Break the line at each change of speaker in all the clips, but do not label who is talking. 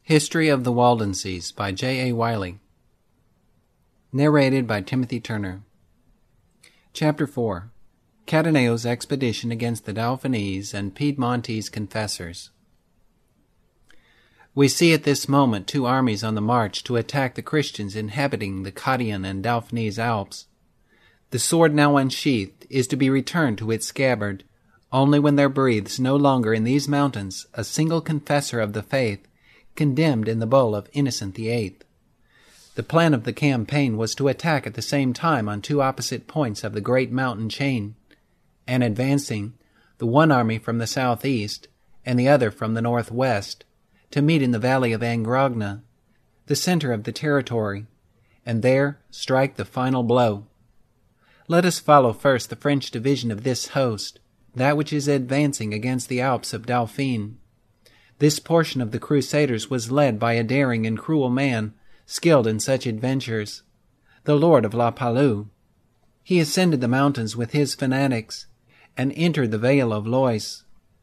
History of the Waldenses by J. A. Wiley. Narrated by Timothy Turner. Chapter 4. Cataneo's Expedition against the Dauphinese and Piedmontese Confessors. We see at this moment two armies on the march to attack the Christians inhabiting the Cottian and Dauphinese Alps. The sword now unsheathed is to be returned to its scabbard only when there breathes no longer in these mountains a single confessor of the faith condemned in the bull of Innocent VIII. The plan of the campaign was to attack at the same time on two opposite points of the great mountain chain, and advancing, the one army from the southeast and the other from the northwest, to meet in the valley of Angrogna, the center of the territory, and there strike the final blow. Let us follow first the French division of this host, that which is advancing against the Alps of Dauphine. This portion of the Crusaders was led by a daring and cruel man, skilled in such adventures, the Lord of La Palud. He ascended the mountains with his fanatics, and entered the Vale of Lois,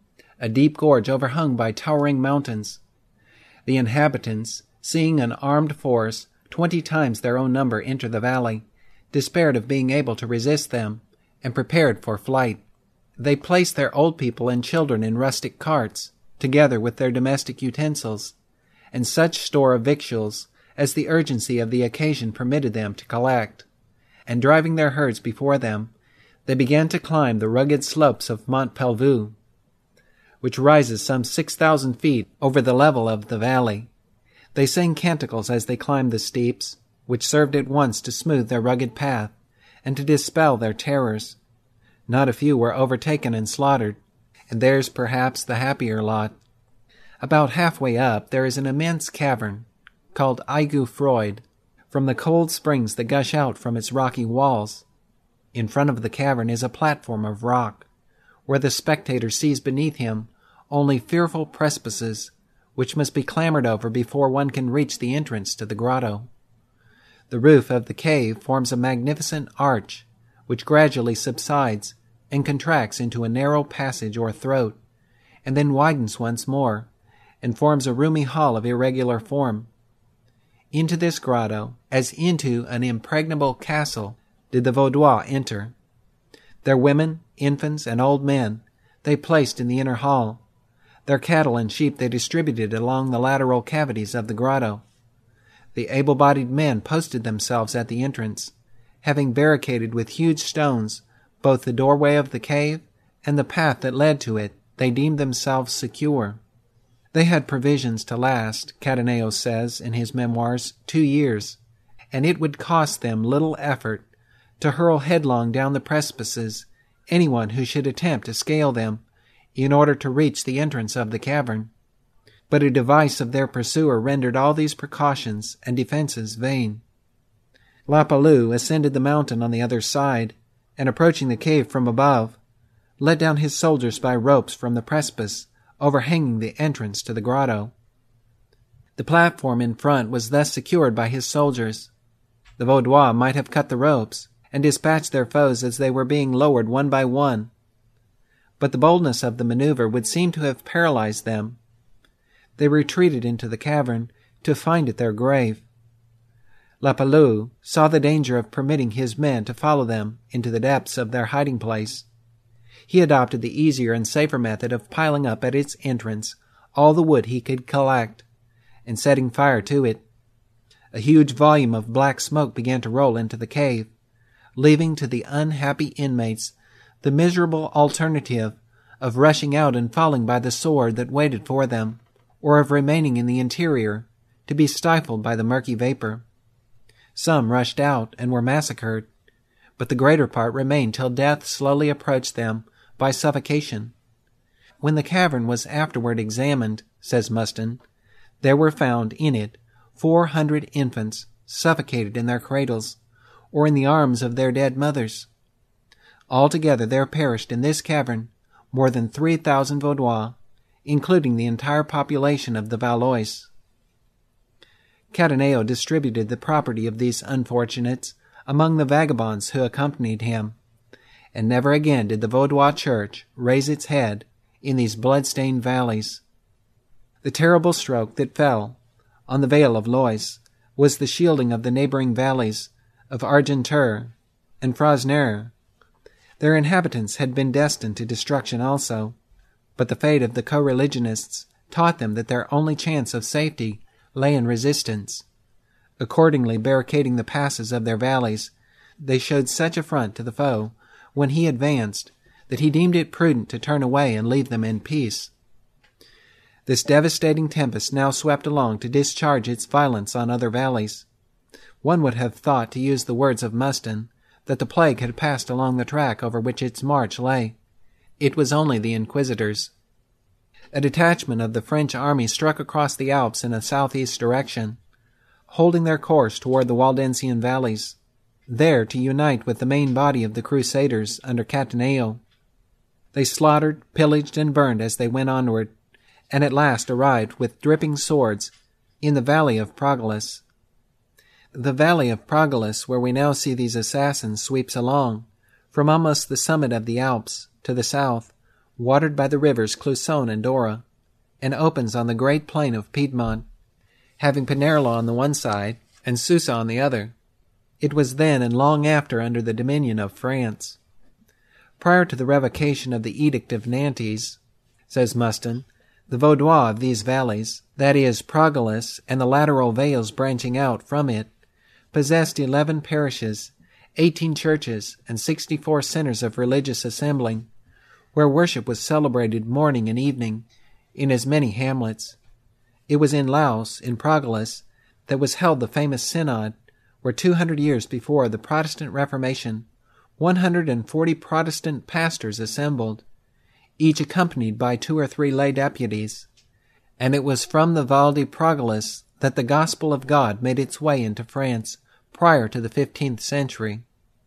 a deep gorge overhung by towering mountains. The inhabitants, seeing an armed force 20 times their own number enter the valley, despaired of being able to resist them, and prepared for flight. They placed their old people and children in rustic carts, together with their domestic utensils, and such store of victuals as the urgency of the occasion permitted them to collect, and driving their herds before them, they began to climb the rugged slopes of Mont Pelvoux, which rises some 6,000 feet over the level of the valley. They sang canticles as they climbed the steeps, which served at once to smooth their rugged path and to dispel their terrors. Not a few were overtaken and slaughtered, and theirs perhaps the happier lot. About halfway up there is an immense cavern, called Aiguë Froide, from the cold springs that gush out from its rocky walls. In front of the cavern is a platform of rock, where the spectator sees beneath him only fearful precipices, which must be clambered over before one can reach the entrance to the grotto. The roof of the cave forms a magnificent arch, which gradually subsides and contracts into a narrow passage or throat, and then widens once more, and forms a roomy hall of irregular form. Into this grotto, as into an impregnable castle, did the Vaudois enter. Their women, infants, and old men they placed in the inner hall. Their cattle and sheep they distributed along the lateral cavities of the grotto. The able-bodied men posted themselves at the entrance, having barricaded with huge stones both the doorway of the cave and the path that led to it. They deemed themselves secure. They had provisions to last, Cataneo says in his memoirs, 2 years, and it would cost them little effort to hurl headlong down the precipices anyone who should attempt to scale them in order to reach the entrance of the cavern. But a device of their pursuer rendered all these precautions and defenses vain. La Palud ascended the mountain on the other side, and approaching the cave from above, let down his soldiers by ropes from the precipice overhanging the entrance to the grotto. The platform in front was thus secured by his soldiers. The Vaudois might have cut the ropes and dispatched their foes as they were being lowered one by one, but the boldness of the maneuver would seem to have paralyzed them. They retreated into the cavern to find it their grave. La Palud saw the danger of permitting his men to follow them into the depths of their hiding place. He adopted the easier and safer method of piling up at its entrance all the wood he could collect, and setting fire to it. A huge volume of black smoke began to roll into the cave, leaving to the unhappy inmates the miserable alternative of rushing out and falling by the sword that waited for them, or of remaining in the interior to be stifled by the murky vapor. Some rushed out and were massacred, but the greater part remained till death slowly approached them by suffocation. When the cavern was afterward examined, says Muston, there were found in it 400 infants suffocated in their cradles, or in the arms of their dead mothers. Altogether there perished in this cavern more than 3,000 Vaudois, including the entire population of the Valois. Cataneo distributed the property of these unfortunates among the vagabonds who accompanied him, and never again did the Vaudois Church raise its head in these blood-stained valleys. The terrible stroke that fell on the vale of Lois, was the shielding of the neighboring valleys of Argentur and Frosnere. Their inhabitants had been destined to destruction also, but the fate of the co-religionists taught them that their only chance of safety lay in resistance. Accordingly, barricading the passes of their valleys, they showed such affront to the foe when he advanced that he deemed it prudent to turn away and leave them in peace. This devastating tempest now swept along to discharge its violence on other valleys. One would have thought, to use the words of Muston, that the plague had passed along the track over which its march lay. It was only the Inquisitors. A detachment of the French army struck across the Alps in a southeast direction, holding their course toward the Waldensian valleys, there to unite with the main body of the Crusaders under Cataneo. They slaughtered, pillaged, and burned as they went onward, and at last arrived with dripping swords in the valley of Progilus. The valley of Progilus, where we now see these assassins, sweeps along, from almost the summit of the Alps to the south, watered by the rivers Clusone and Dora, and opens on the great plain of Piedmont, having Pinerolo on the one side and Susa on the other. It was then and long after under the dominion of France. Prior to the revocation of the Edict of Nantes, says Muston, the Vaudois of these valleys, that is, Progilus and the lateral vales branching out from it, possessed 11 parishes, 18 churches, and 64 centers of religious assembling, where worship was celebrated morning and evening in as many hamlets. It was in Laus, in Progilus, that was held the famous synod, where 200 years before the Protestant Reformation, 140 Protestant pastors assembled, each accompanied by 2 or 3 lay deputies, and it was from the Val di Progilus that the gospel of God made its way into France prior to the 15th century.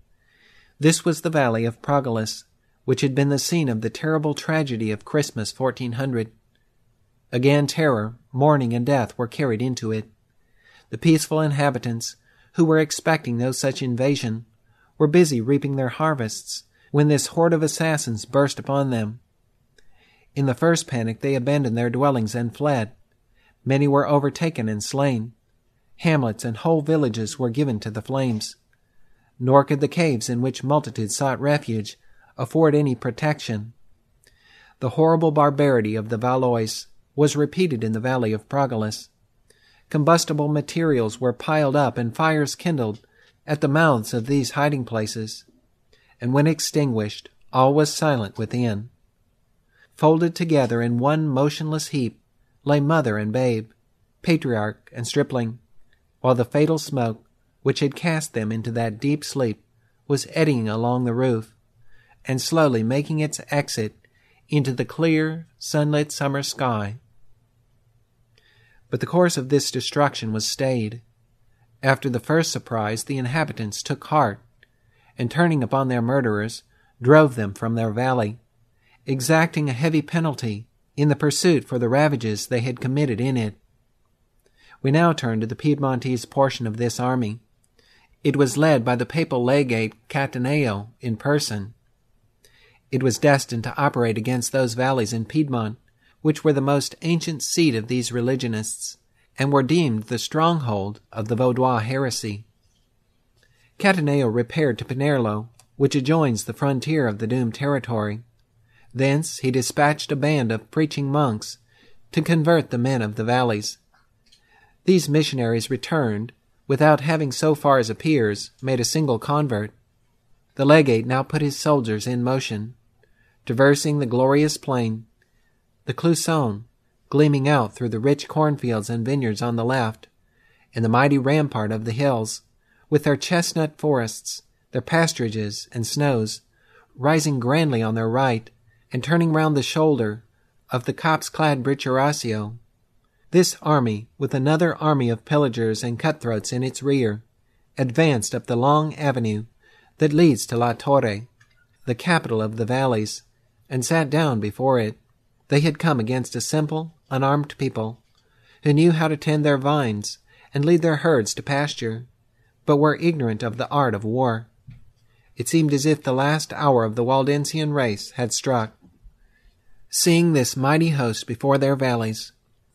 This was the valley of Progilus, which had been the scene of the terrible tragedy of Christmas 1400. Again terror, mourning, and death were carried into it. The peaceful inhabitants, who were expecting no such invasion, were busy reaping their harvests when this horde of assassins burst upon them. In the first panic they abandoned their dwellings and fled. Many were overtaken and slain. Hamlets and whole villages were given to the flames. Nor could the caves in which multitudes sought refuge afford any protection. The horrible barbarity of the Valois was repeated in the valley of Progilus. Combustible materials were piled up and fires kindled at the mouths of these hiding places, and when extinguished, all was silent within. Folded together in one motionless heap lay mother and babe, patriarch and stripling, while the fatal smoke, which had cast them into that deep sleep, was eddying along the roof, and slowly making its exit into the clear, sunlit summer sky. But the course of this destruction was stayed. After the first surprise, the inhabitants took heart, and turning upon their murderers, drove them from their valley, exacting a heavy penalty in the pursuit for the ravages they had committed in it. We now turn to the Piedmontese portion of this army. It was led by the papal legate Cataneo in person. It was destined to operate against those valleys in Piedmont, which were the most ancient seat of these religionists, and were deemed the stronghold of the Vaudois heresy. Cataneo repaired to Pinerolo, which adjoins the frontier of the doomed territory. Thence he dispatched a band of preaching monks to convert the men of the valleys. These missionaries returned, without having so far as appears made a single convert. The legate now put his soldiers in motion, traversing the glorious plain, the Clusone gleaming out through the rich cornfields and vineyards on the left, and the mighty rampart of the hills, with their chestnut forests, their pasturages and snows, rising grandly on their right, and turning round the shoulder of the copse-clad Bricherasio. This army, with another army of pillagers and cutthroats in its rear, advanced up the long avenue that leads to La Torre, the capital of the valleys, and sat down before it. They had come against a simple, unarmed people, who knew how to tend their vines and lead their herds to pasture, but were ignorant of the art of war. It seemed as if the last hour of the Waldensian race had struck. Seeing this mighty host before their valleys,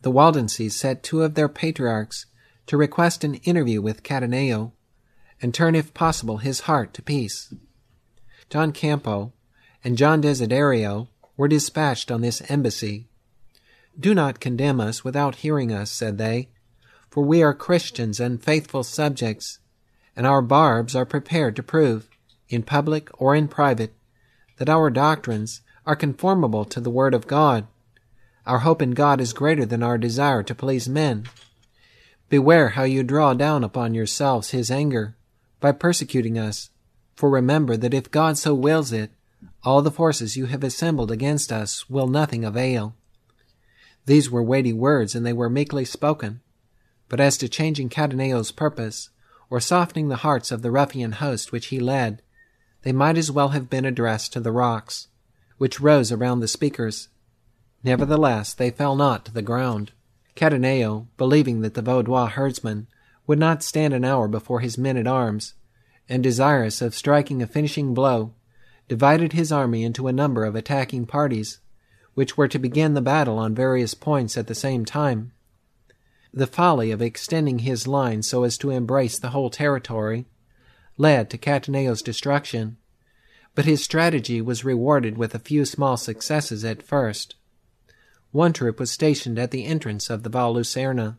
the Waldenses set 2 of their patriarchs to request an interview with Cataneo, and turn, if possible, his heart to peace. Don Campo and John Desiderio were dispatched on this embassy. "Do not condemn us without hearing us," said they, "for we are Christians and faithful subjects, and our barbs are prepared to prove, in public or in private, that our doctrines are conformable to the word of God. Our hope in God is greater than our desire to please men. Beware how you draw down upon yourselves his anger by persecuting us, for remember that if God so wills it, all the forces you have assembled against us will nothing avail." These were weighty words, and they were meekly spoken. But as to changing Cataneo's purpose, or softening the hearts of the ruffian host which he led, they might as well have been addressed to the rocks, which rose around the speakers. Nevertheless, they fell not to the ground. Cataneo, believing that the Vaudois herdsman would not stand an hour before his men-at-arms, and desirous of striking a finishing blow, divided his army into a number of attacking parties, which were to begin the battle on various points at the same time. The folly of extending his line so as to embrace the whole territory led to Cataneo's destruction, but his strategy was rewarded with a few small successes at first. One troop was stationed at the entrance of the Val Lucerna.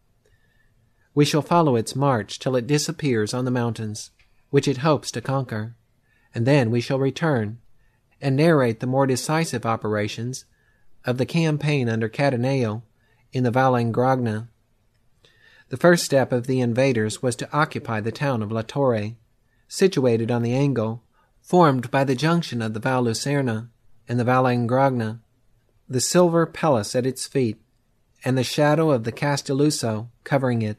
"We shall follow its march till it disappears on the mountains, which it hopes to conquer, and then we shall return and narrate the more decisive operations of the campaign under Cataneo in the Val Angrogna." The first step of the invaders was to occupy the town of La Torre, situated on the angle formed by the junction of the Val Lucerna and the Val Angrogna. The silver palace at its feet, and the shadow of the Castelluso covering it.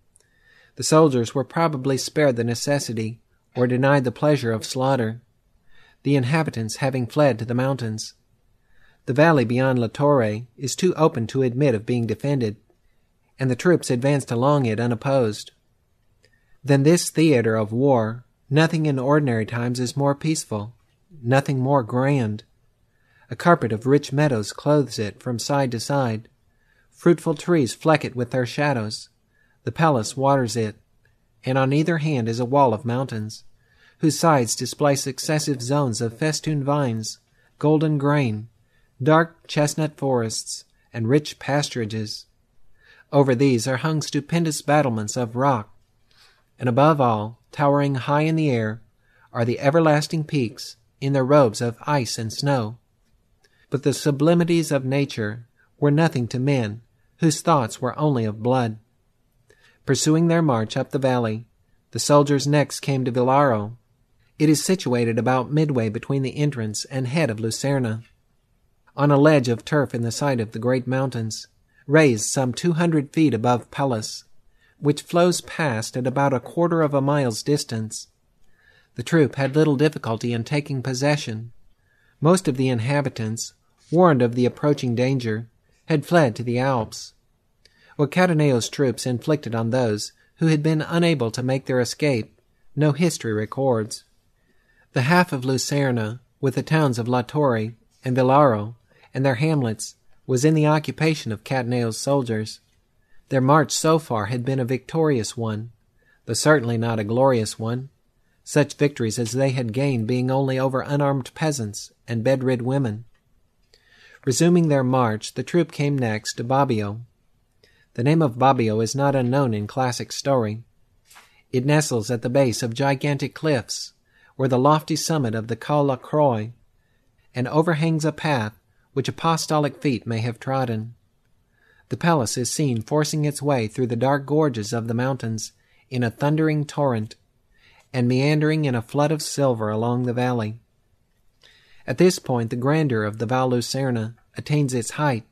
The soldiers were probably spared the necessity or denied the pleasure of slaughter, the inhabitants having fled to the mountains. The valley beyond La Torre is too open to admit of being defended, and the troops advanced along it unopposed. Than this theater of war, nothing in ordinary times is more peaceful, nothing more grand. A carpet of rich meadows clothes it from side to side. Fruitful trees fleck it with their shadows. The palace waters it, and on either hand is a wall of mountains, whose sides display successive zones of festooned vines, golden grain, dark chestnut forests, and rich pasturages. Over these are hung stupendous battlements of rock, and above all, towering high in the air, are the everlasting peaks in their robes of ice and snow. But the sublimities of nature were nothing to men whose thoughts were only of blood. Pursuing their march up the valley, the soldiers next came to Villaro. It is situated about midway between the entrance and head of Lucerna, on a ledge of turf in the sight of the great mountains, raised some 200 feet above Pellis, which flows past at about a quarter of a mile's distance. The troop had little difficulty in taking possession. Most of the inhabitants, warned of the approaching danger, had fled to the Alps. What Cataneo's troops inflicted on those who had been unable to make their escape, no history records. The half of Lucerna, with the towns of La Torre and Villaro and their hamlets, was in the occupation of Cataneo's soldiers. Their march so far had been a victorious one, though certainly not a glorious one, such victories as they had gained being only over unarmed peasants and bedrid women. Resuming their march, the troop came next to Bobbio. The name of Bobbio is not unknown in classic story. It nestles at the base of gigantic cliffs, where the lofty summit of the Col La Croix, and overhangs a path which apostolic feet may have trodden. The palace is seen forcing its way through the dark gorges of the mountains in a thundering torrent, and meandering in a flood of silver along the valley. At this point the grandeur of the Val Lucerna attains its height.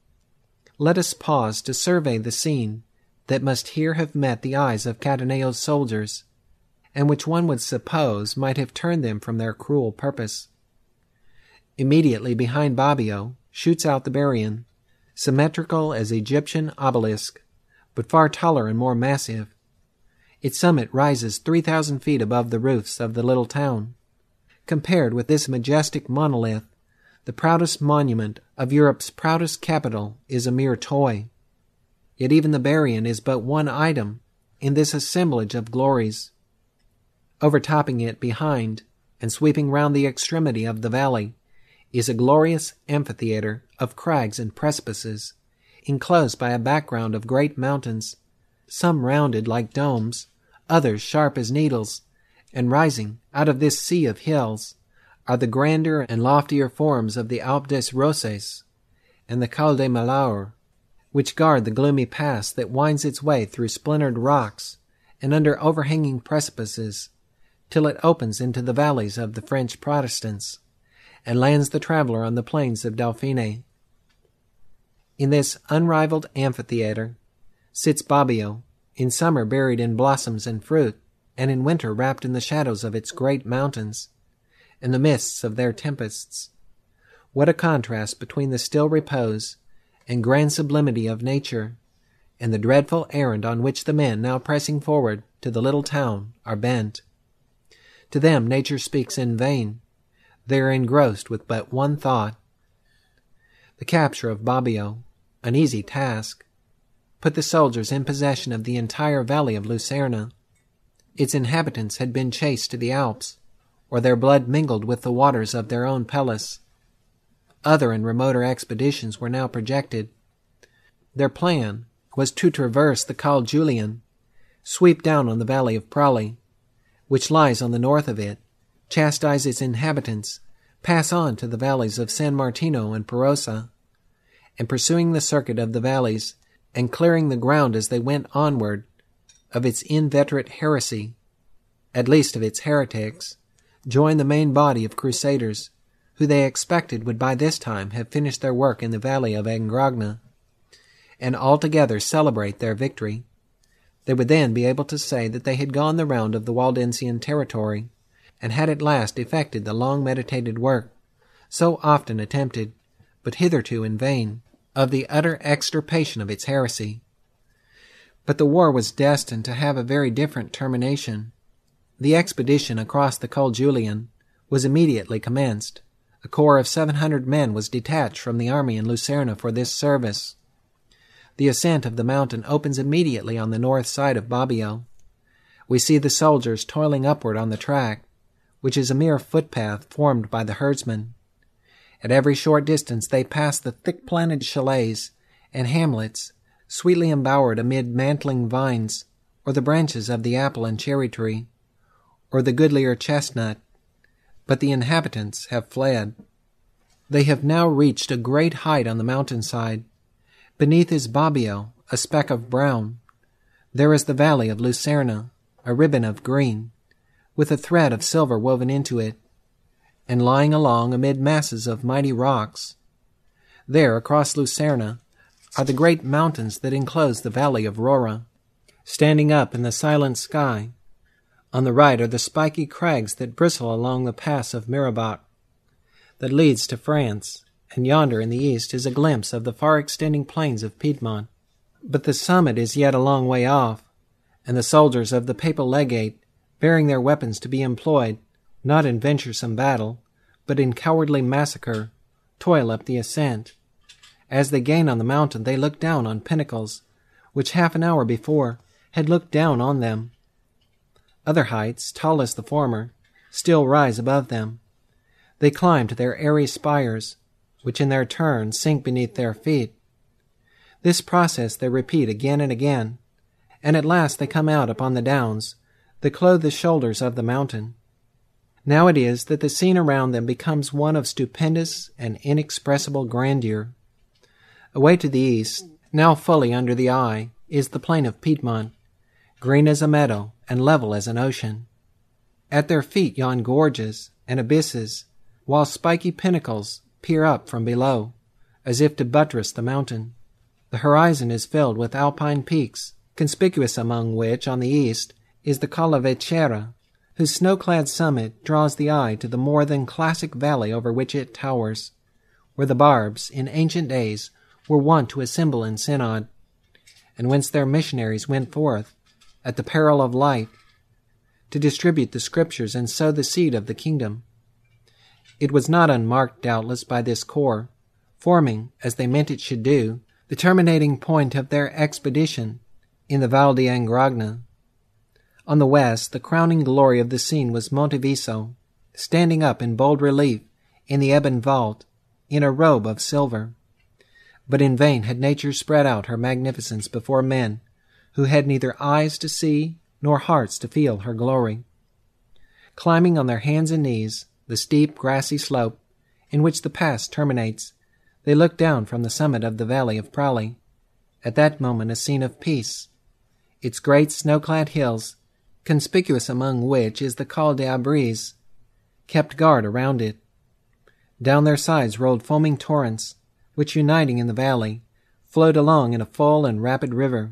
Let us pause to survey the scene that must here have met the eyes of Cataneo's soldiers, and which one would suppose might have turned them from their cruel purpose. Immediately behind Bobbio shoots out the Berrien, symmetrical as Egyptian obelisk, but far taller and more massive. Its summit rises 3,000 feet above the roofs of the little town. Compared with this majestic monolith, the proudest monument of Europe's proudest capital is a mere toy. yet even the Berrien is but one item in this assemblage of glories. Overtopping it behind, and sweeping round the extremity of the valley, is a glorious amphitheatre of crags and precipices, enclosed by a background of great mountains, some rounded like domes, others sharp as needles, and rising out of this sea of hills are the grander and loftier forms of the Alpe des Roses and the Col de Malaure, which guard the gloomy pass that winds its way through splintered rocks and under overhanging precipices, till it opens into the valleys of the French Protestants, and lands the traveler on the plains of Dauphiné. In this unrivaled amphitheatre sits Bobbio, in summer buried in blossoms and fruit, and in winter wrapped in the shadows of its great mountains, and the mists of their tempests. What a contrast between the still repose and grand sublimity of nature, and the dreadful errand on which the men now pressing forward to the little town are bent. To them nature speaks in vain. They are engrossed with but one thought. The capture of Bobbio, an easy task, put the soldiers in possession of the entire valley of Lucerna. Its inhabitants had been chased to the Alps, or their blood mingled with the waters of their own Pelus. Other and remoter expeditions were now projected. Their plan was to traverse the Col Julian, sweep down on the valley of Prali, which lies on the north of it, chastise its inhabitants, pass on to the valleys of San Martino and Perosa, and pursuing the circuit of the valleys, and clearing the ground as they went onward of its inveterate heresy, at least of its heretics, join the main body of crusaders, who they expected would by this time have finished their work in the valley of Angrogna, and altogether celebrate their victory. They would then be able to say that they had gone the round of the Waldensian territory, and had at last effected the long-meditated work, so often attempted, but hitherto in vain, of the utter extirpation of its heresy. But the war was destined to have a very different termination. The expedition across the Col Julian was immediately commenced. A corps of 700 men was detached from the army in Lucerna for this service. The ascent of the mountain opens immediately on the north side of Bobbio. We see the soldiers toiling upward on the track, which is a mere footpath formed by the herdsmen. At every short distance they pass the thick-planted chalets and hamlets, sweetly embowered amid mantling vines, or the branches of the apple and cherry tree, or the goodlier chestnut. But the inhabitants have fled. They have now reached a great height on the mountainside. Beneath is Bobbio, a speck of brown. There is the valley of Lucerna, a ribbon of green, with a thread of silver woven into it, and lying along amid masses of mighty rocks. There, across Lucerna, are the great mountains that enclose the valley of Rora, standing up in the silent sky. On the right are the spiky crags that bristle along the pass of Mirabac, that leads to France, and yonder in the east is a glimpse of the far-extending plains of Piedmont. But the summit is yet a long way off, and the soldiers of the papal legate, bearing their weapons to be employed, not in venturesome battle, but in cowardly massacre, toil up the ascent. As they gain on the mountain, they look down on pinnacles, which half an hour before had looked down on them. Other heights, tall as the former, still rise above them. They climb to their airy spires, which in their turn sink beneath their feet. This process they repeat again and again, and at last they come out upon the downs that clothe the shoulders of the mountain. Now it is that the scene around them becomes one of stupendous and inexpressible grandeur. Away to the east, now fully under the eye, is the plain of Piedmont, green as a meadow and level as an ocean. At their feet yawn gorges and abysses, while spiky pinnacles peer up from below, as if to buttress the mountain. The horizon is filled with alpine peaks, conspicuous among which, on the east, is the Colla Vecchera, whose snow-clad summit draws the eye to the more than classic valley over which it towers, where the Barbs, in ancient days, were wont to assemble in synod, and whence their missionaries went forth, at the peril of life, to distribute the Scriptures and sow the seed of the kingdom. It was not unmarked, doubtless, by this corps, forming, as they meant it should do, the terminating point of their expedition in the Val d'Angrogna. On the west, the crowning glory of the scene was Monte Viso, standing up in bold relief in the ebon vault, in a robe of silver. But in vain had nature spread out her magnificence before men who had neither eyes to see nor hearts to feel her glory. Climbing on their hands and knees the steep, grassy slope in which the pass terminates, they looked down from the summit of the valley of Prali, at that moment a scene of peace. Its great snow-clad hills, conspicuous among which is the Col d'Abries, kept guard around it. Down their sides rolled foaming torrents, which, uniting in the valley, flowed along in a full and rapid river.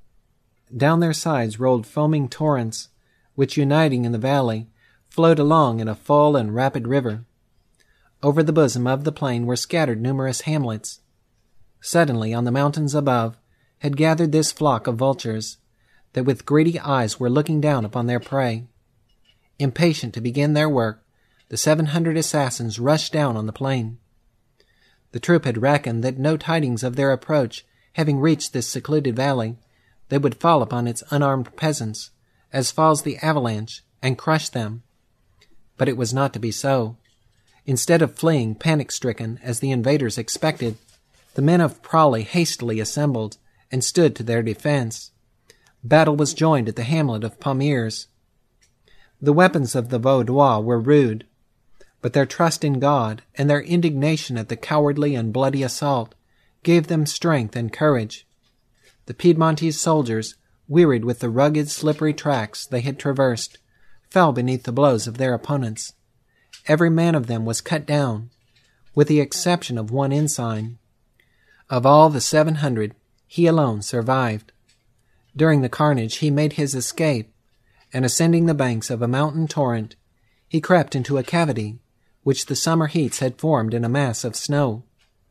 Down their sides rolled foaming torrents, which, uniting in the valley, flowed along in a full and rapid river. Over the bosom of the plain were scattered numerous hamlets. Suddenly, on the mountains above, had gathered this flock of vultures, that with greedy eyes were looking down upon their prey. Impatient to begin their work, the 700 assassins rushed down on the plain. The troop had reckoned that no tidings of their approach having reached this secluded valley, they would fall upon its unarmed peasants, as falls the avalanche, and crush them. But it was not to be so. Instead of fleeing panic-stricken as the invaders expected, the men of Prali hastily assembled and stood to their defense. Battle was joined at the hamlet of Pommiers. The weapons of the Vaudois were rude, but their trust in God and their indignation at the cowardly and bloody assault gave them strength and courage. The Piedmontese soldiers, wearied with the rugged, slippery tracks they had traversed, fell beneath the blows of their opponents. Every man of them was cut down, with the exception of one ensign. Of all the 700, he alone survived. During the carnage he made his escape, and ascending the banks of a mountain torrent, he crept into a cavity which the summer heats had formed in a mass of snow.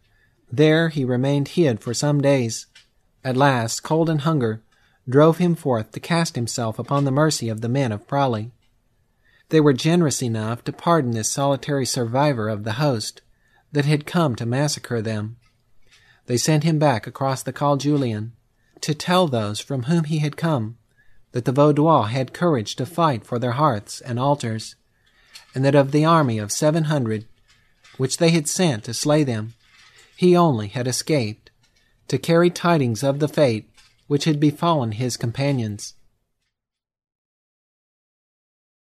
There he remained hid for some days. At last, cold and hunger drove him forth to cast himself upon the mercy of the men of Prali. They were generous enough to pardon this solitary survivor of the host that had come to massacre them. They sent him back across the Col Julian to tell those from whom he had come that the Vaudois had courage to fight for their hearths and altars, and that of the army of 700, which they had sent to slay them, he only had escaped, to carry tidings of the fate which had befallen his companions.